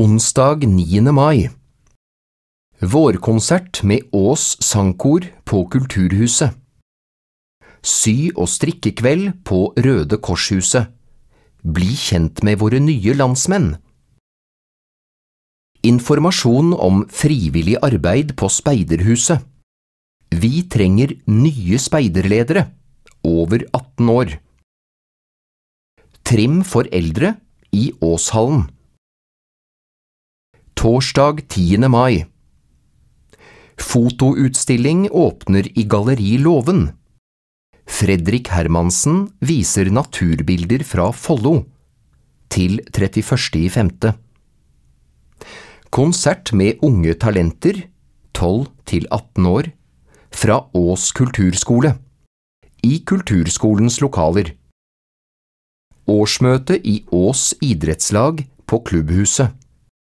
Onsdag 9. mai. Vårkonsert med Ås Sangkor på Kulturhuset. Sy- og strikkekveld på Røde Korshuset. Bli kjent med våre nye landsmenn. Informasjon om frivillig arbeid på Speiderhuset. Vi trenger nye speiderledere, over 18 år. Trim for eldre i Åshallen. Torsdag 10. mai. Fotoutstilling åpner i Galleri Låven. Fredrik Hermansen viser naturbilder fra Follo til 31.5. Konsert med unge talenter, 12 til 18 år, fra Ås kulturskole, i kulturskolens lokaler. Årsmøte i Ås idrettslag på Klubbhuset.